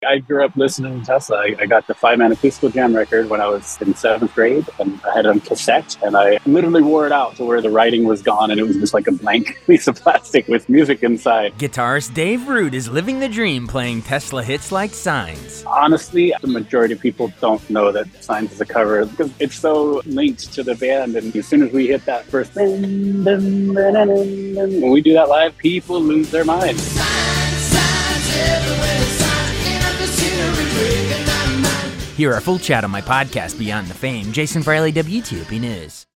I grew up listening to Tesla. I got the 5-Man Acoustical Jam record when I was in 7th grade, and I had it on cassette, and I literally wore it out to where the writing was gone, and it was just like a blank piece of plastic with music inside. Guitarist Dave Root is living the dream playing Tesla hits like Signs. Honestly, the majority of people don't know that Signs is a cover because it's so linked to the band, and as soon as we hit that first dun, dun, dun, dun, dun, dun, when we do that live, people lose their minds. Hear our full chat on my podcast, Beyond the Fame. Jason Farley, WTOP News.